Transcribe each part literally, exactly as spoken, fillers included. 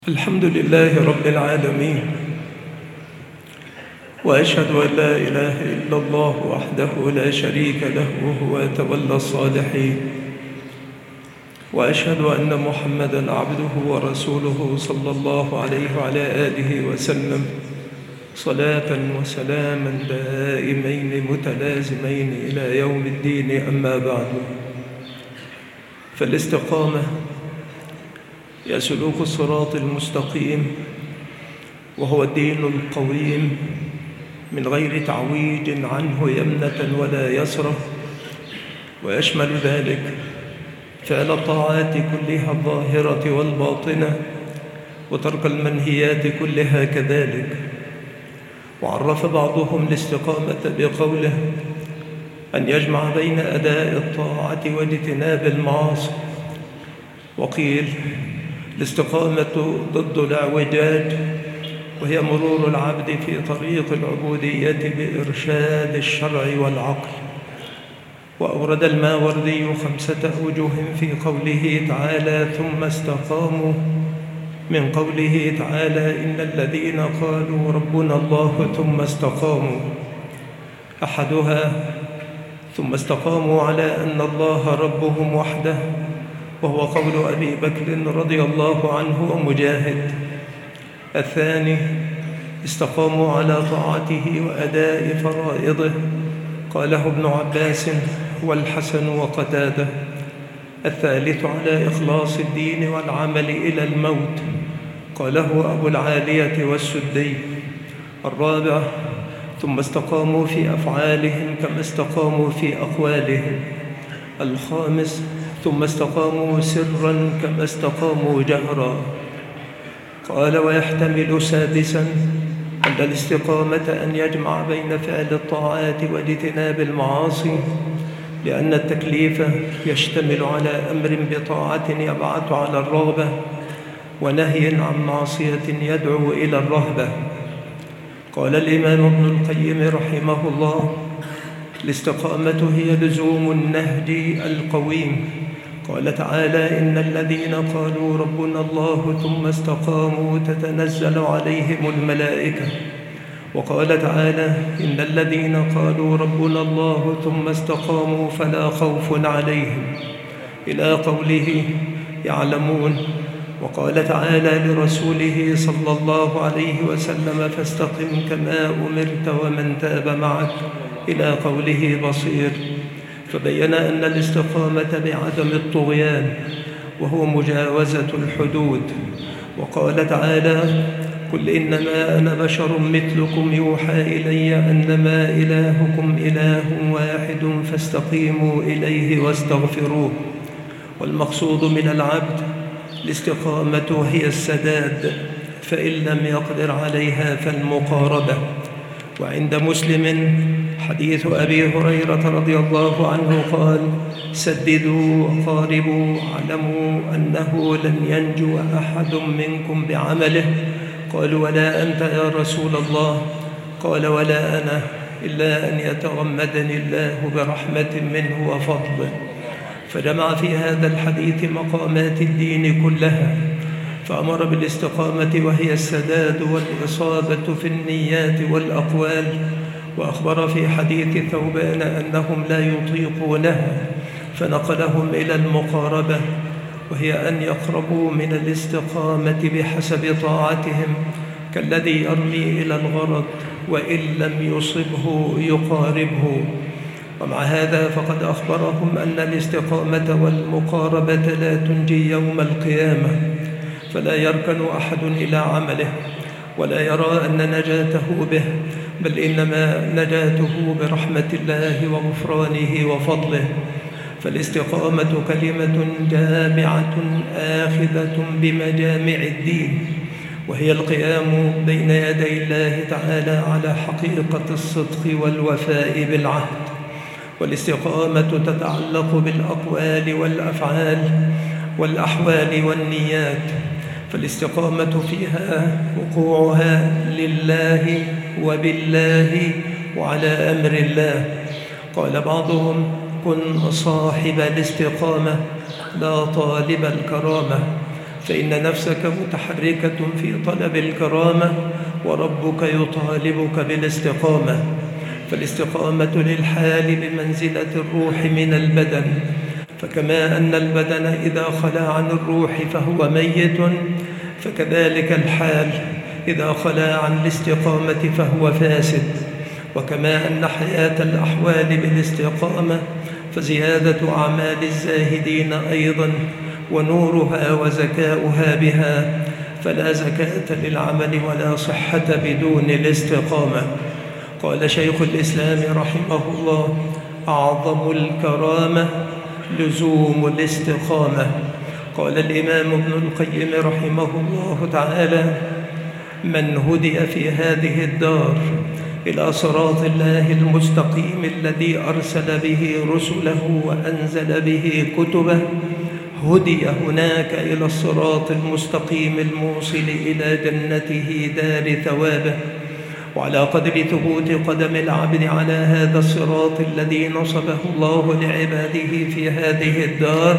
الحمد لله رب العالمين، وأشهد أن لا إله إلا الله وحده لا شريك له وهو يتولى الصالحين، وأشهد أن محمدًا عبده ورسوله صلى الله عليه وعلى آله وسلم صلاة وسلاما دائمين متلازمين إلى يوم الدين. أما بعد، فالاستقامة هي سلوك الصراط المستقيم، وهو الدين القويم من غير تعويج عنه يمنة ولا يسرة، ويشمل ذلك فعل الطاعات كلها الظاهرة والباطنة، وترك المنهيات كلها كذلك. وعرف بعضهم الاستقامة بقوله أن يجمع بين أداء الطاعة واجتناب المعاصي، وقيل الاستقامة ضد الاعوجاج، وهي مرور العبد في طريق العبودية بإرشاد الشرع والعقل. وأورد الماوردي خمسة أوجه في قوله تعالى ثم استقاموا، من قوله تعالى إن الذين قالوا ربنا الله ثم استقاموا، أحدها ثم استقاموا على أن الله ربهم وحده، وهو قول أبي بكر رضي الله عنه ومجاهد. الثاني استقاموا على طاعته وأداء فرائضه، قاله ابن عباس والحسن وقتاده. الثالث على إخلاص الدين والعمل إلى الموت، قاله أبو العالية والسدي. الرابع ثم استقاموا في أفعالهم كما استقاموا في أقوالهم. الخامس ثم استقاموا سرا كما استقاموا جهرا. قال ويحتمل سادسا أن الاستقامة أن يجمع بين فعل الطاعات واجتناب المعاصي، لأن التكليف يشتمل على أمر بطاعة يبعث على الرغبة، ونهي عن معصية يدعو إلى الرهبة. قال الإمام ابن القيم رحمه الله الاستقامة هي لزوم النهج القويم. قال تعالى إن الذين قالوا ربنا الله ثم استقاموا تتنزل عليهم الملائكة. وقال تعالى إن الذين قالوا ربنا الله ثم استقاموا فلا خوف عليهم، إلى قوله يعلمون. وقال تعالى لرسوله صلى الله عليه وسلم فاستقم كما أمرت ومن تاب معك، إلى قوله بصير. فبين أن الاستقامة بعدم الطغيان، وهو مجاوزة الحدود. وقال تعالى قل إنما أنا بشر مثلكم يوحى إلي أنما إلهكم إله واحد فاستقيموا إليه واستغفروه. والمقصود من العبد الاستقامة هي السداد، فإن لم يقدر عليها فالمقاربة. وعند مسلم حديث أبي هريرة رضي الله عنه قال سددوا وقاربوا، اعلموا أنه لن ينجو أحد منكم بعمله. قالوا ولا أنت يا رسول الله؟ قال ولا أنا، إلا أن يتغمدني الله برحمة منه وفضل. فجمع في هذا الحديث مقامات الدين كلها، فأمر بالاستقامة وهي السداد والإصابة في النيات والأقوال. وأخبر في حديث ثوبان أنهم لا يطيقونها، فنقلهم إلى المقاربة، وهي أن يقربوا من الاستقامة بحسب طاعتهم، كالذي يرمي إلى الغرض وإن لم يصبه يقاربه. ومع هذا فقد أخبرهم أن الاستقامة والمقاربة لا تنجي يوم القيامة، فلا يركن أحد إلى عمله ولا يرى أن نجاته به، بل إنما نجاته برحمة الله وغفرانه وفضله. فالاستقامة كلمة جامعة آخذة بمجامع الدين، وهي القيام بين يدي الله تعالى على حقيقة الصدق والوفاء بالعهد. والاستقامة تتعلق بالأقوال والأفعال والأحوال والنيات، فالاستقامة فيها وقوعها لله وبالله وعلى أمر الله. قال بعضهم كن صاحب الاستقامة لا طالب الكرامة، فإن نفسك متحركة في طلب الكرامة، وربك يطالبك بالاستقامة. فالاستقامة للحال بمنزلة الروح من البدن، فكما أن البدن إذا خلا عن الروح فهو ميت، فكذلك الحال إذا خلا عن الاستقامة فهو فاسد. وكما أن حياة الأحوال بالاستقامة فزيادة أعمال الزاهدين أيضا ونورها وزكاؤها بها، فلا زكاة للعمل ولا صحة بدون الاستقامة. قال شيخ الإسلام رحمه الله: أعظم الكرامة لزوم الاستقامة. قال الإمام ابن القيم رحمه الله تعالى: من هدي في هذه الدار إلى صراط الله المستقيم الذي أرسل به رسله وأنزل به كتبه، هدي هناك إلى الصراط المستقيم الموصل إلى جنته دار ثوابه. وعلى قدر ثبوت قدم العبد على هذا الصراط الذي نصبه الله لعباده في هذه الدار،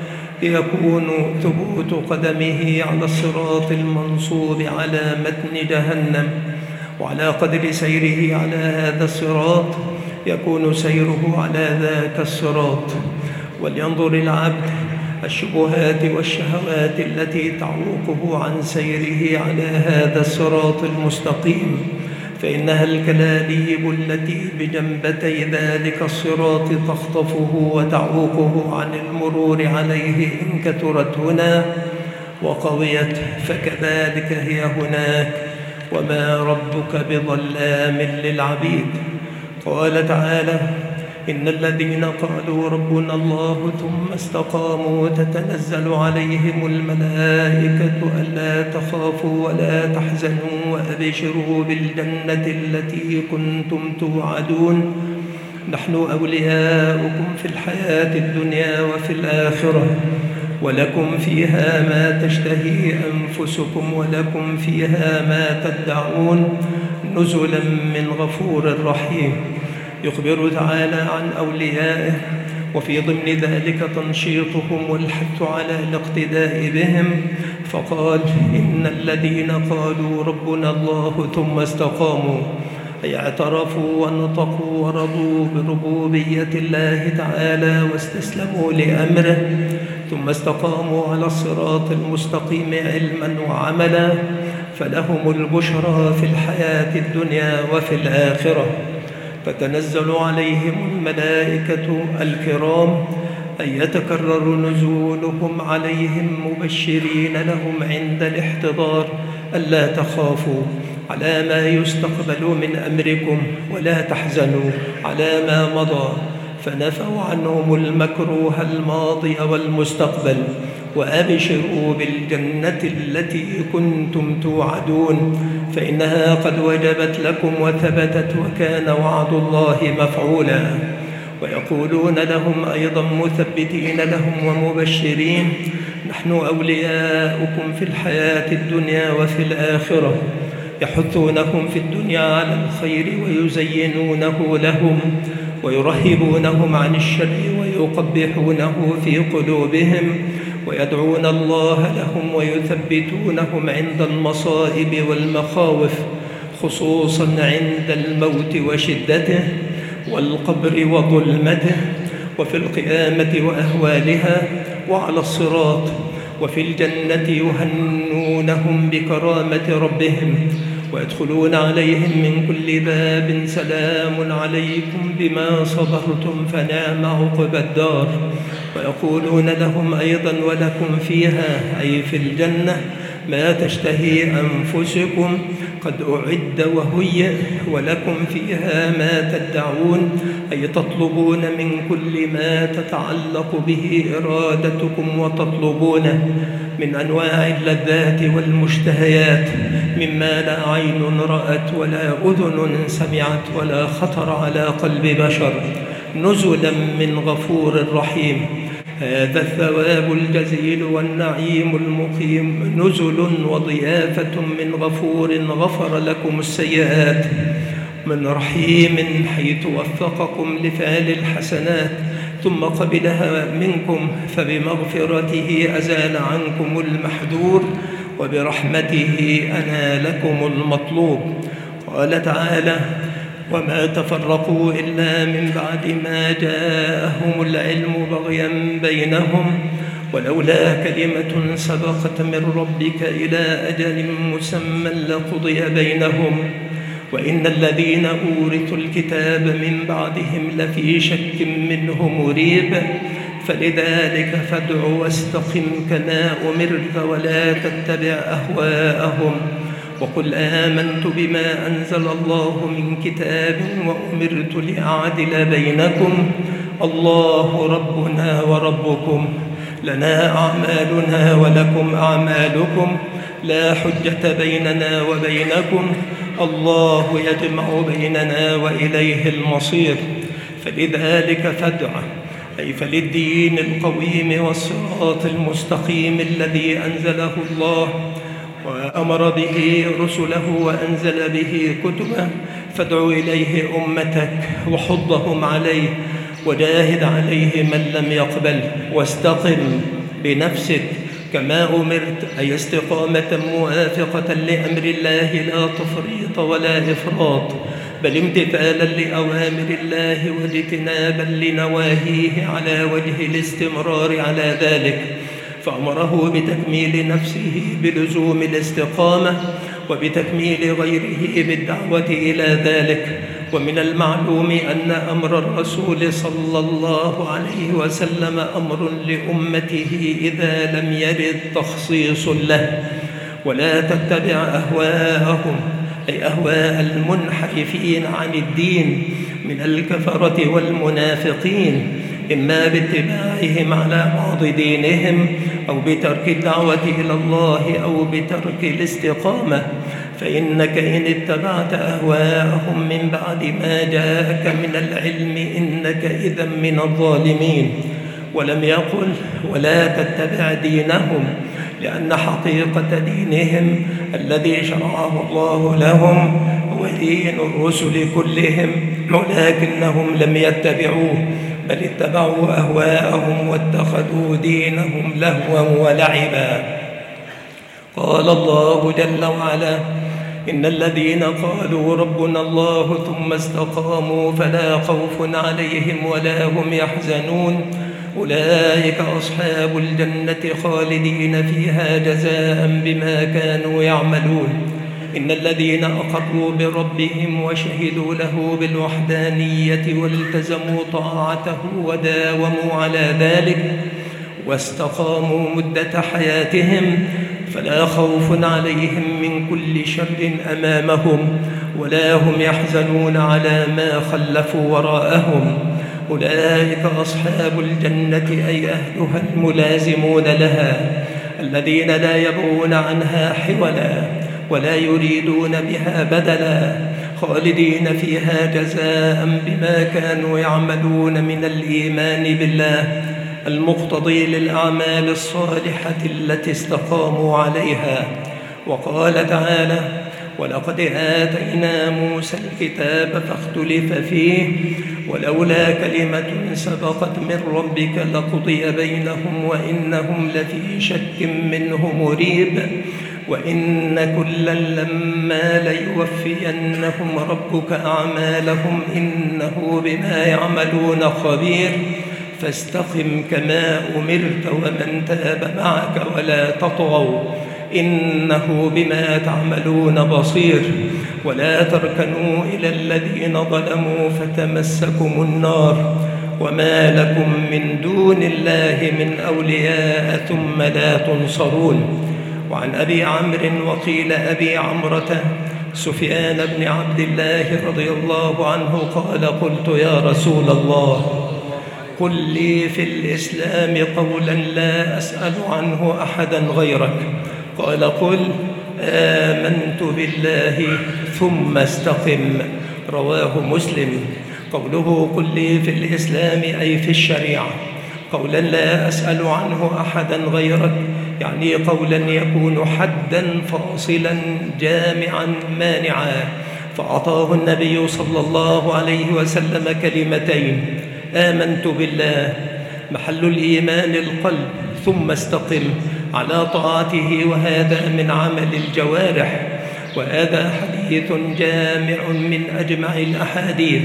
يكون ثبوت قدمه على الصراط المنصوب على متن جهنم. وعلى قدر سيره على هذا الصراط يكون سيره على ذاك الصراط. ولينظر العبد الشبهات والشهوات التي تعوقه عن سيره على هذا الصراط المستقيم، فإنها الكلاليب التي بجنبتي ذلك الصراط تخطفه وتعوقه عن المرور عليه إن كثرت هنا وقويت، فكذلك هي هناك، وما ربك بظلام للعبيد. قال تعالى: إن الذين قالوا ربنا الله ثم استقاموا تتنزل عليهم الملائكة ألا تخافوا ولا تحزنوا وأبشروا بالجنة التي كنتم توعدون، نحن أولياؤكم في الحياة الدنيا وفي الآخرة، ولكم فيها ما تشتهي أنفسكم ولكم فيها ما تدعون، نزلا من غفور رحيم. يخبر تعالى عن أوليائه، وفي ضمن ذلك تنشيطهم والحث على الاقتداء بهم، فقال: إن الذين قالوا ربنا الله ثم استقاموا، أي اعترفوا ونطقوا ورضوا بربوبية الله تعالى واستسلموا لأمره، ثم استقاموا على الصراط المستقيم علما وعملا، فلهم البشرى في الحياة الدنيا وفي الآخرة. فتنزل عليهم الملائكة الكرام، أي يتكرر نزولهم عليهم مبشرين لهم عند الاحتضار ألا تخافوا على ما يستقبل من أمركم ولا تحزنوا على ما مضى، فنفوا عنهم المكروه الماضي والمستقبل، وأبشروا بالجنة التي كنتم توعدون، فإنها قد وجبت لكم وثبتت، وكان وعد الله مفعولا. ويقولون لهم أيضا مثبتين لهم ومبشرين: نحن أولياؤكم في الحياة الدنيا وفي الآخرة، يحثونهم في الدنيا على الخير ويزينونه لهم، ويرهبونهم عن الشر ويقبحونه في قلوبهم، ويدعون الله لهم ويثبتونهم عند المصائب والمخاوف، خصوصا عند الموت وشدته، والقبر وظلمته، وفي القيامة وأهوالها، وعلى الصراط، وفي الجنة يهنونهم بكرامة ربهم، ويدخلون عليهم من كل باب: سلام عليكم بما صبرتم فنعم عقبى الدار. ويقولون لهم أيضا: ولكم فيها، أي في الجنة، ما تشتهي أنفسكم قد أعد وهيئ، ولكم فيها ما تدعون، أي تطلبون من كل ما تتعلق به إرادتكم وتطلبونه من أنواع اللذات والمشتهيات، مما لا عين رأت ولا أذن سمعت ولا خطر على قلب بشر، نزلا من غفور رحيم. هذا الثواب الجزيل والنعيم المقيم، نزل وضيافة من غفور غفر لكم السيئات، من رحيم حيث وفقكم لفعل الحسنات، ثم قبلها منكم فبمغفرته أزال عنكم المحذور وبرحمته أنال لكم المطلوب. قال تعالى: وما تفرقوا إلا من بعد ما جاءهم العلم بغيا بينهم ولولا كلمة سبقت من ربك إلى أجل مسمى لقضي بينهم وإن الذين أورثوا الكتاب من بعدهم لفي شك منه مريب فلذلك فادع واستقم كما أمرت ولا تتبع أهواءهم وقل آمنت بما أنزل الله من كتاب وأمرت لأعدل بينكم الله ربنا وربكم لنا أعمالنا ولكم أعمالكم لا حجة بيننا وبينكم الله يجمع بيننا وإليه المصير. فلذلك فادع أي فللدين القويم والصراط المستقيم الذي أنزله الله وأمر به رسله وأنزل به كتبه فادع إليه أمتك وحضهم عليه وجاهد عليه من لم يقبل واستقم بنفسك كما أمرت أي استقامة موافقة لأمر الله لا تفريط ولا إفراط بل امتثالا لأوامر الله واجتنابا لنواهيه على وجه الاستمرار على ذلك. فأمره بتكميل نفسه بلزوم الاستقامة وبتكميل غيره بالدعوة إلى ذلك. ومن المعلوم أن أمر الرسول صلى الله عليه وسلم أمر لأمته إذا لم يرد تخصيص له ولا تتبع أهواءهم أي أهواء المنحرفين عن الدين من الكفرة والمنافقين إما باتباعهم على بعض دينهم أو بترك الدعوة إلى الله أو بترك الاستقامة فإنك إن اتبعت أهواءهم من بعد ما جاءك من العلم إنك إذا من الظالمين. ولم يقل ولا تتبع دينهم لأن حقيقة دينهم الذي شرعه الله لهم هو دين الرسل كلهم ولكنهم لم يتبعوه بل اتبعوا أهواءهم واتخذوا دينهم لهوا ولعبا. قال الله جل وعلا: إن الذين قالوا ربنا الله ثم استقاموا فلا خوف عليهم ولا هم يحزنون أولئك أصحاب الجنة خالدين فيها جزاء بما كانوا يعملون. إن الذين أقروا بربهم وشهدوا له بالوحدانية والتزموا طاعته وداوموا على ذلك واستقاموا مدة حياتهم فلا خوف عليهم من كل شر أمامهم ولا هم يحزنون على ما خلفوا وراءهم. أولئك أصحاب الجنة أي أهلها الملازمون لها الذين لا يبغون عنها حولا ولا يريدون بها بدلا خالدين فيها جزاء بما كانوا يعملون من الإيمان بالله المقتضي للأعمال الصالحة التي استقاموا عليها. وقال تعالى: ولقد آتينا موسى الكتاب فاختلف فيه ولولا كلمة سبقت من ربك لقضي بينهم وإنهم لفي شك منه مريب وإن كلا لما ليوفينهم ربك أعمالهم إنه بما يعملون خبير فاستقم كما أمرت ومن تاب معك ولا تطغوا إنه بما تعملون بصير ولا تركنوا إلى الذين ظلموا فتمسكم النار وما لكم من دون الله من أولياء ثم لا تنصرون. وعن أبي عمرو وقيل أبي عمرة سفيان بن عبد الله رضي الله عنه قال: قلت يا رسول الله قل لي في الإسلام قولا لا أسأل عنه أحدا غيرك. قال: قل آمنت بالله ثم استقم. رواه مسلم. قوله قل لي في الإسلام أي في الشريعة قولا لا أسأل عنه أحدا غيرك يعني قولا يكون حدا فاصلا جامعا مانعا. فأعطاه النبي صلى الله عليه وسلم كلمتين آمنت بالله، محل الإيمان القلب، ثم استقم على طاعته، وهذا من عمل الجوارح. وهذا حديث جامع من أجمع الأحاديث،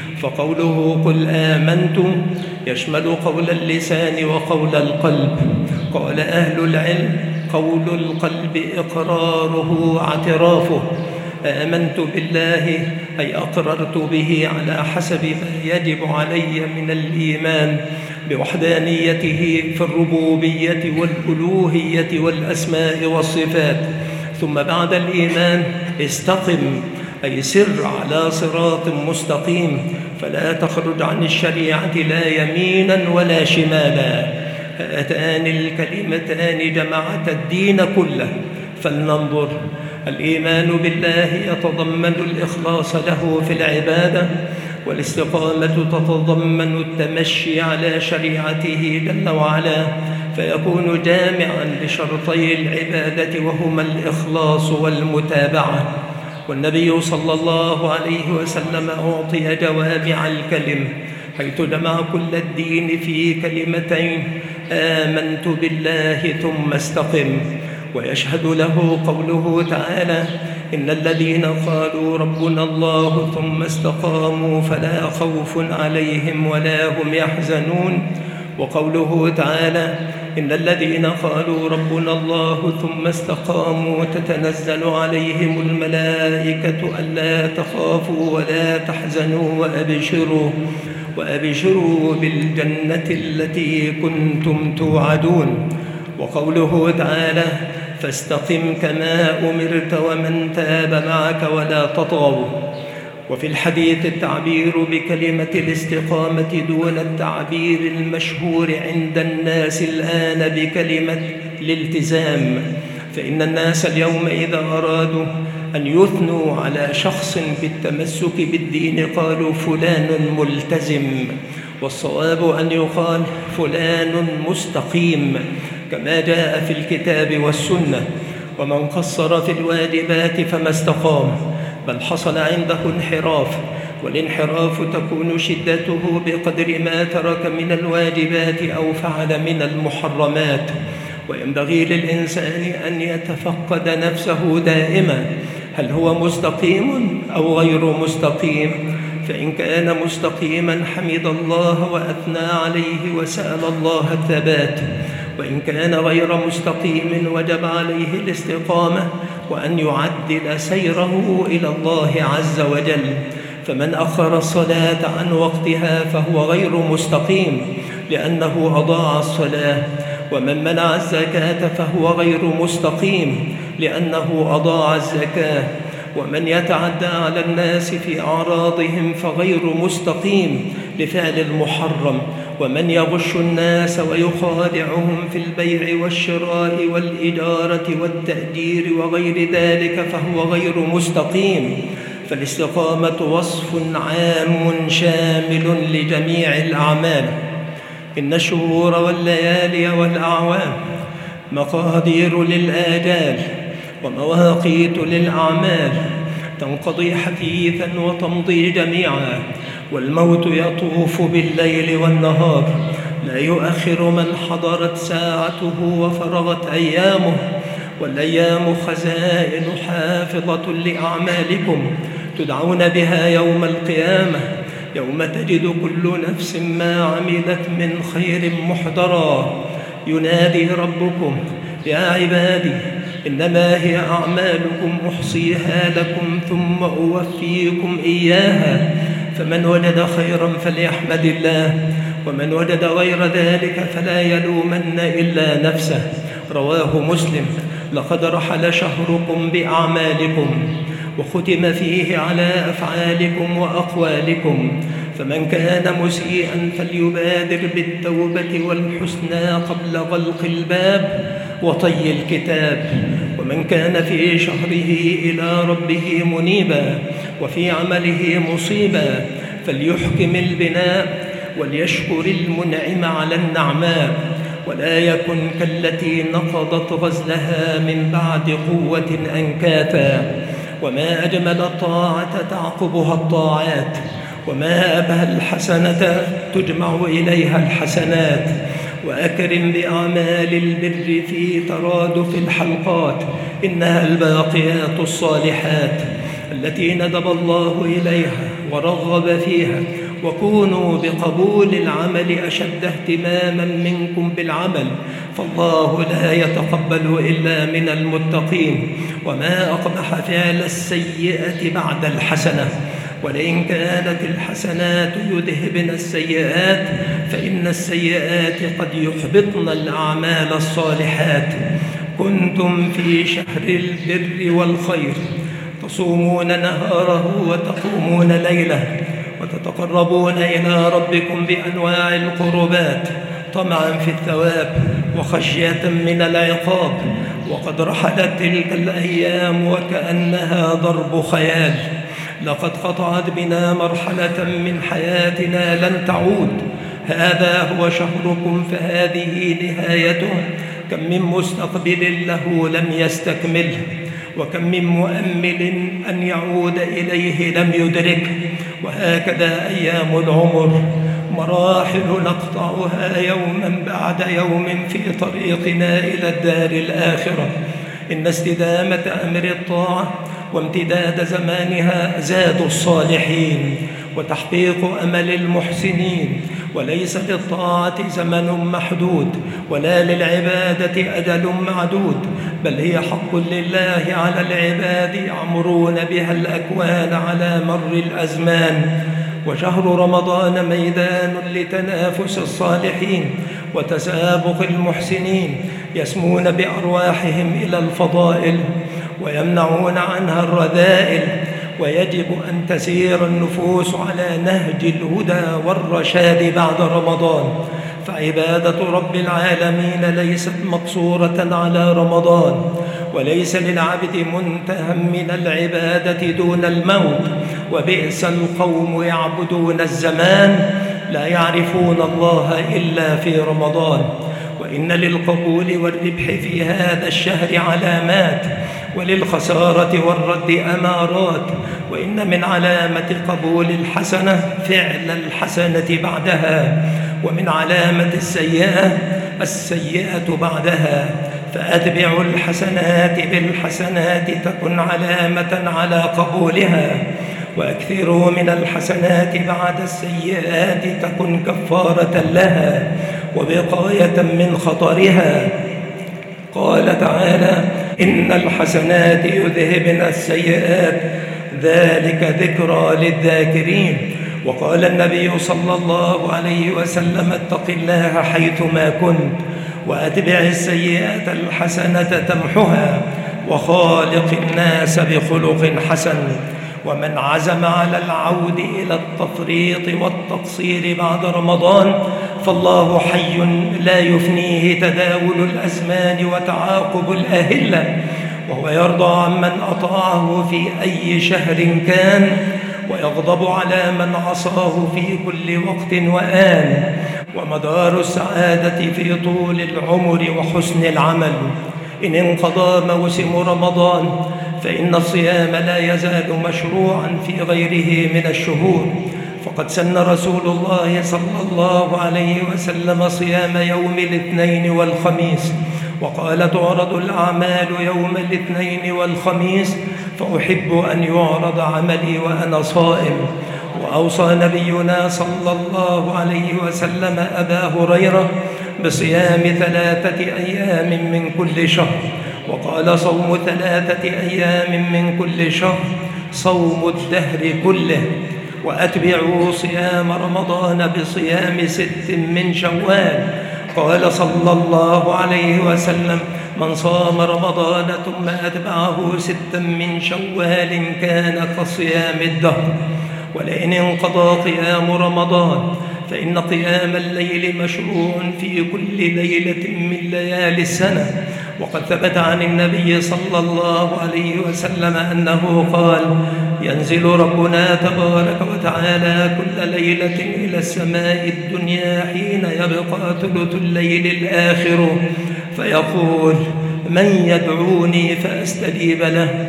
فقوله قل آمنت يشمل قول اللسان وقول القلب. قال أهل العلم قول القلب إقراره واعترافه. آمنت بالله أي أقررت به على حسب ما يجب علي من الإيمان بوحدانيته في الربوبية والألوهية والأسماء والصفات. ثم بعد الإيمان استقم أي سر على صراط مستقيم، فلا تخرج عن الشريعة لا يمينا ولا شمالا. هاتان الكلمتان جمعتا الدين كله. فلننظر. الإيمان بالله يتضمن الإخلاص له في العبادة، والاستقامة تتضمن التمشي على شريعته جل وعلا، فيكون جامعا لشرطي العبادة وهما الإخلاص والمتابعة. والنبي صلى الله عليه وسلم أعطي جوامع الكلم، حيث جمع كل الدين في كلمتين: آمنت بالله ثم استقم. ويشهد له قوله تعالى: إن الذين قالوا ربنا الله ثم استقاموا فلا خوف عليهم ولا هم يحزنون. وقوله تعالى: إن الذين قالوا ربنا الله ثم استقاموا تتنزل عليهم الملائكة ألا تخافوا ولا تحزنوا وأبشروا وأبشروا بالجنة التي كنتم توعدون. وقوله تعالى: فاستقم كما أمرت ومن تاب معك ولا تطغوا. وفي الحديث التعبير بكلمة الاستقامة دون التعبير المشهور عند الناس الآن بكلمة الالتزام، فإن الناس اليوم إذا أرادوا أن يثنوا على شخص بالتمسك بالدين قالوا فلان ملتزم، والصواب أن يقال فلان مستقيم كما جاء في الكتاب والسنة. ومن قصر في الواجبات فما استقام، بل حصل عنده انحراف، والانحراف تكون شدته بقدر ما ترك من الواجبات أو فعل من المحرمات. وينبغي للإنسان أن يتفقد نفسه دائما، هل هو مستقيم أو غير مستقيم؟ فإن كان مستقيما حمد الله وأثنى عليه وسأل الله الثبات، وإن كان غير مستقيم وجب عليه الاستقامة وأن يعدل سيره إلى الله عز وجل. فمن أخر الصلاة عن وقتها فهو غير مستقيم لأنه أضاع الصلاة، ومن منع الزكاة فهو غير مستقيم لأنه أضاع الزكاة، ومن يتعدى على الناس في أعراضهم فغير مستقيم لفعل المحرم، ومن يغش الناس ويخادعهم في البيع والشراء والإجارة والتأجير وغير ذلك فهو غير مستقيم. فالاستقامة وصف عام شامل لجميع الأعمال. إن الشهور والليالي والأعوام مقادير للآجال ومواقيت للأعمال، تنقضي حثيثا وتمضي جميعا، والموت يطوف بالليل والنهار، لا يؤخر من حضرت ساعته وفرغت أيامه. والأيام خزائن حافظة لأعمالكم تدعون بها يوم القيامة، يوم تجد كل نفس ما عملت من خير محضرا. ينادي ربكم: يا عبادي إنما هي أعمالكم أحصيها لكم ثم أوفيكم إياها، فمن وجد خيرا فليحمد الله، ومن وجد غير ذلك فلا يلومن إلا نفسه. رواه مسلم. لقد رحل شهركم بأعمالكم، وختم فيه على أفعالكم وأقوالكم، فمن كان مسيئا فليبادر بالتوبة والحسنى قبل غلق الباب وطي الكتاب، ومن كان في شهره إلى ربه منيبا وفي عمله مصيبا فليحكم البناء وليشكر المنعم على النعماء، ولا يكن كالتي نقضت غزلها من بعد قوة أنكاثا. وما أجمل الطاعة تعقبها الطاعات، وما أبهى الحسنة تجمع إليها الحسنات. وأكرم بأعمال البر في ترادف الحلقات، إنها الباقيات الصالحات التي ندب الله إليها ورغب فيها. وكونوا بقبول العمل أشد اهتماما منكم بالعمل، فالله لا يتقبل إلا من المتقين. وما أقبح فعل السيئة بعد الحسنة، ولئن كانت الحسنات يذهبن السيئات فإن السيئات قد يحبطن الأعمال الصالحات. كنتم في شهر البر والخير، تصومون نهاره وتقومون ليله، وتتقربون إلى ربكم بأنواع القربات طمعا في الثواب وخشية من العقاب. وقد رحلت تلك الأيام وكأنها ضرب خيال. لقد قطعت بنا مرحلة من حياتنا لن تعود. هذا هو شهركم فهذه نهايته. كم من مستقبل له لم يستكمله، وكم من مؤمل أن يعود إليه لم يدركه. وهكذا أيام العمر، مراحل نقطعها يوما بعد يوم في طريقنا إلى الدار الآخرة. إن استدامة أمر الطاعة وامتداد زمانها زاد الصالحين وتحقيق أمل المحسنين. وليس للطاعة زمن محدود، ولا للعبادة أجل معدود، بل هي حق لله على العباد يعمرون بها الأكوان على مر الأزمان. وشهر رمضان ميدان لتنافس الصالحين وتسابق المحسنين، يسمون بأرواحهم إلى الفضائل ويمنعون عنها الرذائل. ويجب أن تسير النفوس على نهج الهدى والرشاد بعد رمضان، فعبادة رب العالمين ليست مقصورة على رمضان، وليس للعبد منتهى من العبادة دون الموت. وبئس القوم يعبدون الزمان لا يعرفون الله إلا في رمضان. وإن للقبول والربح في هذا الشهر علامات، وللخسارة والرد أمارات. وإن من علامة قبول الحسنة فعل الحسنة بعدها، ومن علامة السيئة السيئة بعدها. فأتبعوا الحسنات بالحسنات تكن علامة على قبولها، وأكثروا من الحسنات بعد السيئات تكن كفارة لها وبقاية من خطرها. قال تعالى: إن الحسنات يذهبن السيئات ذلك ذكرى للذاكرين. وقال النبي صلى الله عليه وسلم: اتق الله حيثما كنت، وأتبع السيئة الحسنة تمحها، وخالق الناس بخلق حسن. ومن عزم على العود إلى التفريط والتقصير بعد رمضان فالله حي لا يفنيه تداول الأزمان وتعاقب الأهلة، وهو يرضى عمن أطاعه في أي شهر كان، ويغضب على من عصاه في كل وقت وآن. ومدار السعادة في طول العمر وحسن العمل. إن انقضى موسم رمضان فإن الصيام لا يزال مشروعا في غيره من الشهور، فقد سن رسول الله صلى الله عليه وسلم صيام يوم الاثنين والخميس، وقال: تعرض الأعمال يوم الاثنين والخميس، فأحب أن يعرض عملي وأنا صائم. وأوصى نبينا صلى الله عليه وسلم أبا هريرة بصيام ثلاثة أيام من كل شهر، وقال: صوم ثلاثة أيام من كل شهر صوم الدهر كله. وأتبعوا صيام رمضان بصيام ست من شوال. قال صلى الله عليه وسلم: من صام رمضان ثم أتبعه ستا من شوال كان كصيام الدهر. ولئن انقضى قيام رمضان فإن قيام الليل مشروع في كل ليلة من ليالي السنة. وقد ثبت عن النبي صلى الله عليه وسلم أنه قال: ينزل ربنا تبارك وتعالى كل ليلة إلى السماء الدنيا حين يبقى ثلث الليل الآخر فيقول: من يدعوني فأستجيب له،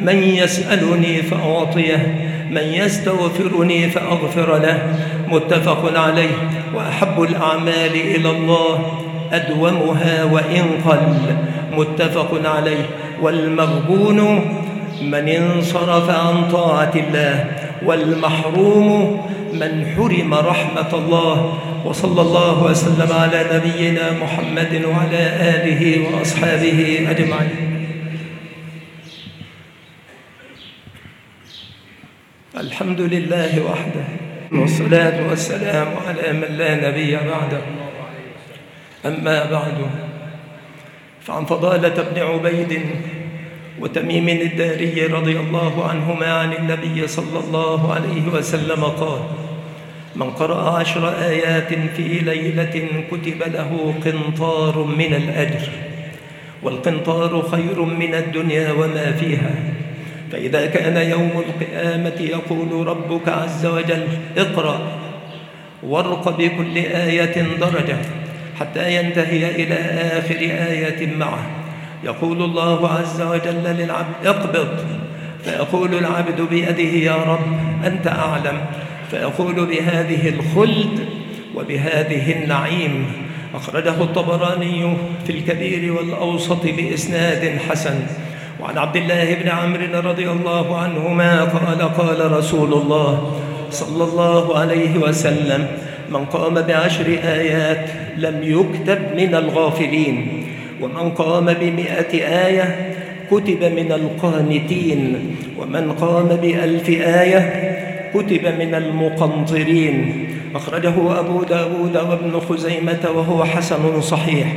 من يسألني فأعطيه، من يستغفرني فأغفر له. متفق عليه. وأحب الأعمال إلى الله أدومها وإن قل. متفق عليه. والمغبون من انصرف عن طاعة الله، والمحروم من حرم رحمة الله. وصلى الله وسلم على نبينا محمد وعلى آله وأصحابه أجمعين. الحمد لله وحده، والصلاة والسلام على من لا نبي بعده. أما بعد، فعن فضالة بن عبيد وتميم الداري رضي الله عنهما عن النبي صلى الله عليه وسلم قال: من قرأ عشر آيات في ليلة كتب له قنطار من الأجر، والقنطار خير من الدنيا وما فيها. فإذا كان يوم القيامة يقول ربك عز وجل: اقرأ وارق بكل آية درجة، حتى ينتهي إلى آخر آية معه. يقول الله عز وجل للعبد: اقبض، فيقول العبد بيده: يا رب أنت أعلم. فيقول: بهذه الخلد وبهذه النعيم. أخرجه الطبراني في الكبير والأوسط بإسناد حسن. وعن عبد الله بن عمرو رضي الله عنهما قال: قال رسول الله صلى الله عليه وسلم: من قام بعشر آيات لم يكتب من الغافلين، ومن قام بمئة آية كتب من القانتين، ومن قام بألف آية كتب من المقنطرين. أخرجه أبو داود وابن خزيمة وهو حسن صحيح.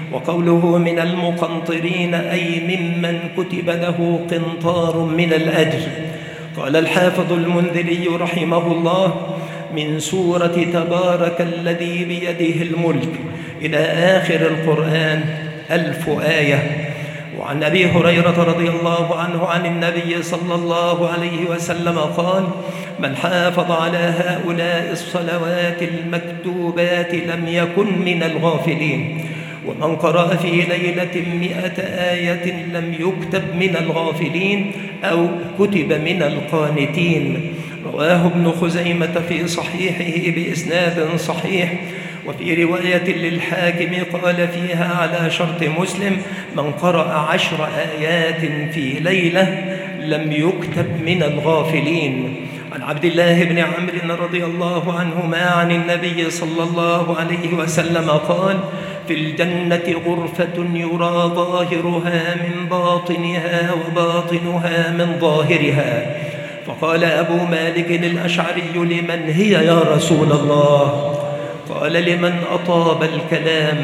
وقوله من المقنطرين أي ممن كتب له قنطار من الأجر. قال الحافظ المنذري رحمه الله: من سورة تبارك الذي بيده الملك إلى آخر القرآن ألف آية. وعن أبي هريرة رضي الله عنه عن النبي صلى الله عليه وسلم قال: من حافظ على هؤلاء الصلوات المكتوبات لم يكن من الغافلين، ومن قرأ في ليلة مئة آية لم يكتب من الغافلين أو كتب من القانتين. رواه ابن خزيمة في صحيحه بإسناد صحيح. وفي رواية للحاكم قال فيها على شرط مسلم: من قرأ عشر آيات في ليلة لم يكتب من الغافلين. عن عبد الله بن عمرو رضي الله عنهما عن النبي صلى الله عليه وسلم قال: في الجنة غرفة يرى ظاهرها من باطنها وباطنها من ظاهرها. فقال أبو مالك الأشعري: لمن هي يا رسول الله؟ قال: لمن أطاب الكلام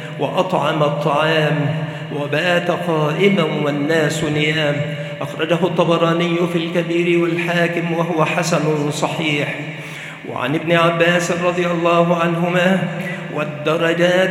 وأطعم الطعام وبات قائما والناس نيام. أخرجه الطبراني في الكبير والحاكم وهو حسن صحيح. وعن ابن عباس رضي الله عنهما: والدرجات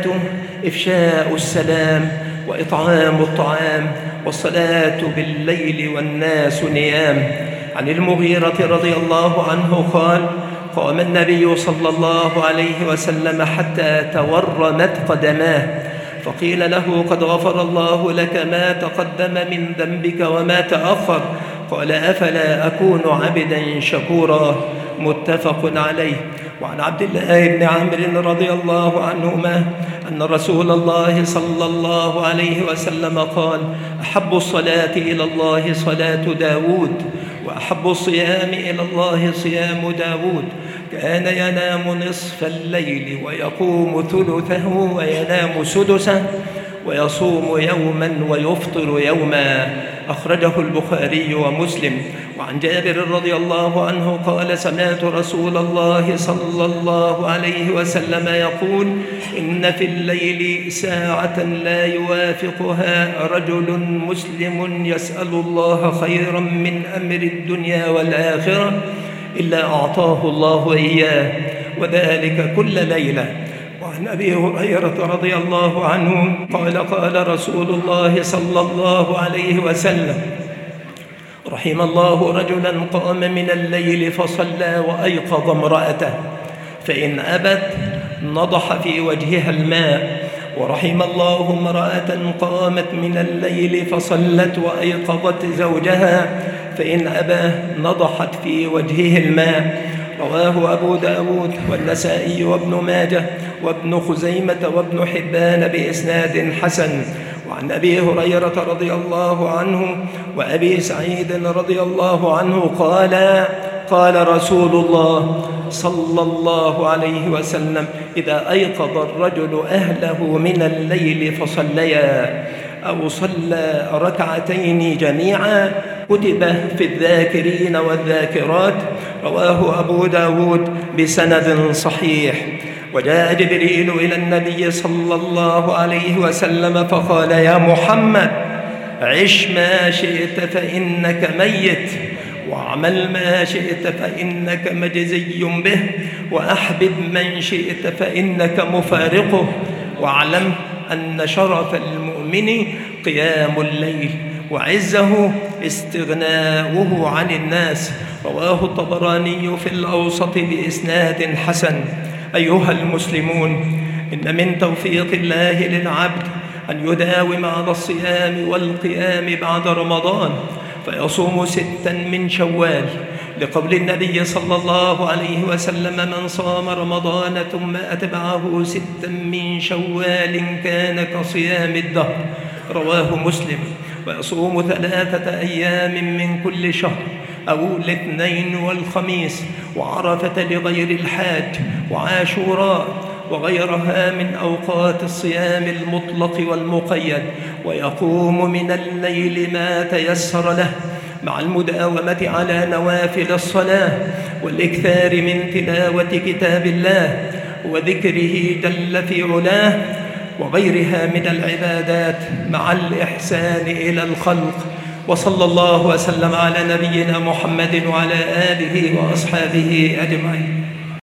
إفشاء السلام وإطعام الطعام والصلاة بالليل والناس نيام. عن المغيرة رضي الله عنه قال: قام النبي صلى الله عليه وسلم حتى تورمت قدماه، فقيل له: قد غفر الله لك ما تقدم من ذنبك وما تأخر. قال: أفلا أكون عبدا شكورا. متفق عليه. وعن عبد الله بن عمرو رضي الله عنهما أن رسول الله صلى الله عليه وسلم قال: أحب الصلاة إلى الله صلاة داود، وأحب الصيام إلى الله صيام داود. كان ينام نصف الليل ويقوم ثلثه وينام سدسه ويصوم يوما ويفطر يوما. أخرجه البخاري ومسلم. وعن جابر رضي الله عنه قال: سمعت رسول الله صلى الله عليه وسلم يقول: إن في الليل ساعة لا يوافقها رجل مسلم يسأل الله خيرا من أمر الدنيا والآخرة إلا أعطاه الله إياه، وذلك كل ليلة. وعن أبي هريرة رضي الله عنه قال: قال رسول الله صلى الله عليه وسلم: رحم الله رجلا قام من الليل فصلى وأيقظ امرأته، فإن أبت نضح في وجهها الماء. ورحم الله امرأة قامت من الليل فصلت وأيقظت زوجها فإن أبى نضحت في وجهه الماء. رواه أبو داود والنسائي وابن ماجه وابن خزيمة وابن حبان بإسناد حسن. وعن أبي هريرة رضي الله عنه وأبي سعيد رضي الله عنه قال قال رسول الله صلى الله عليه وسلم: إذا أيقظ الرجل أهله من الليل فصليا أو صلى ركعتين جميعا كتب في الذاكرين والذاكرات. رواه أبو داود بسند صحيح. وجاء جبريل إلى النبي صلى الله عليه وسلم فقال: يا محمد، عش ما شئت فإنك ميت، واعمل ما شئت فإنك مجزي به، وأحبب من شئت فإنك مفارقه، واعلم أن شرف المؤمن قيام الليل وعزه استغناؤه عن الناس. رواه الطبراني في الأوسط بإسناد حسن. أيها المسلمون، إن من توفيق الله للعبد أن يداوم على الصيام والقيام بعد رمضان فيصوم ستا من شوال، لقول النبي صلى الله عليه وسلم: من صام رمضان ثم أتبعه ستا من شوال كان كصيام الدهر. رواه مسلم. ويصوم ثلاثة أيام من كل شهر، أو الاثنين والخميس، وعرفة لغير الحاج، وعاشوراء وغيرها من أوقات الصيام المطلق والمقيد. ويقوم من الليل ما تيسر له، مع المداومة على نوافل الصلاة والإكثار من تلاوة كتاب الله وذكره جل في علاه وغيرها من العبادات، مع الإحسان إلى الخلق. وصلى الله وسلم على نبينا محمد وعلى آله وأصحابه أجمعين.